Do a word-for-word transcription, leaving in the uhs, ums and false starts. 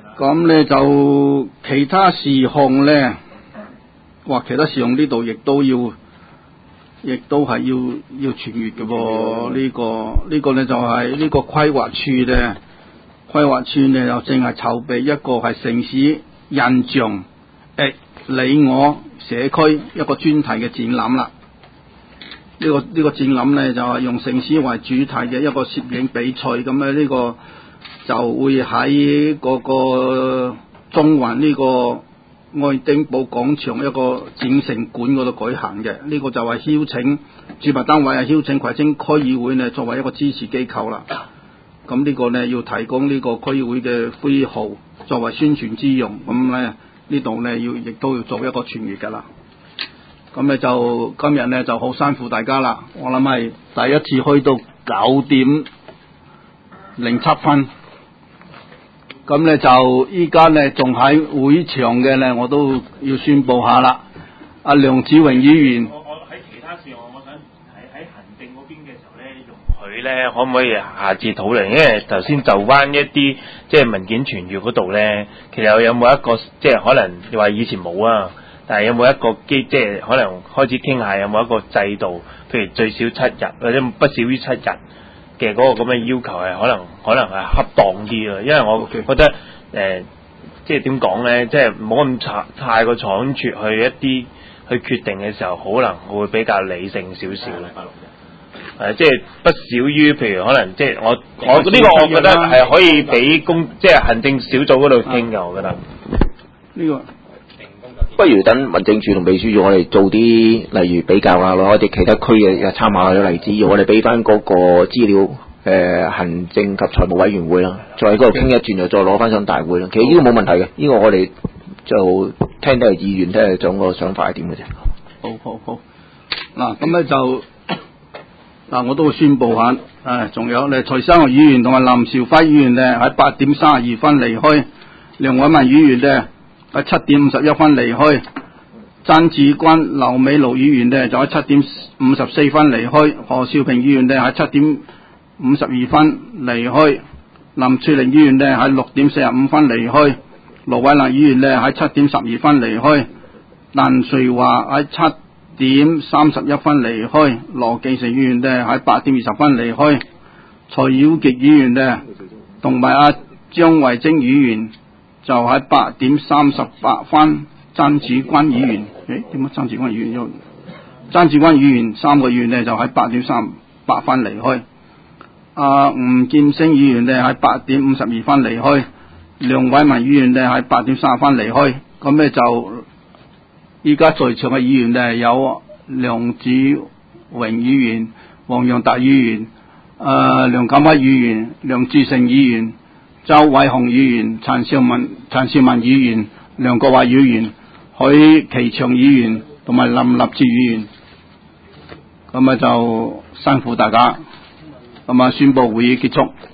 咁咧就其他事項咧，哇！其他事項呢度亦都要，亦都係要要傳閱嘅噃。呢、這個呢、這個咧就係、是、呢個規劃處咧，規劃處咧就正係籌備一個係城市印象誒你我社區一個專題嘅展覽啦。呢、這個呢、這個展覽咧就係、是、用城市為主題嘅一個攝影比賽，咁咧呢個就會喺嗰個中環呢個愛丁堡廣場一個展城館嗰度舉行嘅。呢、這個就係邀請主辦單位係邀請葵青區議會呢作為一個支持機構啦。咁呢個呢要提供呢個區議會嘅徽號作為宣傳之用，咁咧呢度呢要亦都要做一個傳閱噶啦。咁咧就今日呢就好辛苦大家啦，我諗係第一次去到九點零七分，咁咧就依家呢仲喺會場嘅呢，我都要宣佈下啦。阿梁子榮議員， 我我喺其他事我我想喺喺行政嗰邊嘅時候咧，容許咧可唔可以下次討論？因為頭先就翻一啲即係文件傳閱嗰度咧，其實有冇一個即係可能你話以前冇啊？但係有冇一個機，即係可能開始傾下有冇一個制度，譬如最少七日或者不少於七日嘅嗰個咁嘅要求係可能可能係恰當啲咯，因為我覺得誒、呃，即係點講咧，即係唔好咁太太過倉促去一啲去決定嘅時候，可能會比較理性少少。禮拜六日誒，即係不少於譬如可能即係我我呢個我覺得係可以俾公即係行政小組嗰度傾嘅，我覺得呢個。 不如等民政處同秘書處我哋做啲例如比較啊，攞一啲其他區嘅參考嘅例子，我哋俾翻嗰個資料誒、呃、行政及財務委員會啦，再喺嗰度傾一轉，就再攞翻上大會啦。其實呢個冇問題嘅，呢、呢個我哋就聽都係議員，聽係總個想法係點嘅啫。 好好好，嗱咁咧就嗱我都會宣佈下，誒仲有咧徐生議員同埋林兆輝議員咧喺八點三十二分離開，梁偉文議員咧喺七點五十一分離開，曾志軍、劉美露議員呢就喺七點五十四分離開，何少平議員呢喺七點五十二分離開，林翠玲議員呢喺六點四十五分離開，羅偉蘭議員呢喺七點十二分離開，蘭瑞華喺七點三十一分離開，羅繼成議員呢喺八點二十分離開，蔡耀傑議員呢同埋阿張慧晶議員就喺八點三十八分，曾志軍議員，誒點解曾志軍議員又？曾志軍議員三個議員呢就喺八點三十八分離開，阿吳劍星議員呢喺八點五十二分離開，梁偉文議員呢喺八點三十分離開，咁呢就依家在場嘅議員呢有梁子榮議員、黃洋達議員、誒梁錦威議員、梁志成議員、周偉雄議員、陳少文、陳少文議員、梁國華議員、許其祥議員同埋林立志議員，咁啊就辛苦大家，咁啊宣佈會議結束。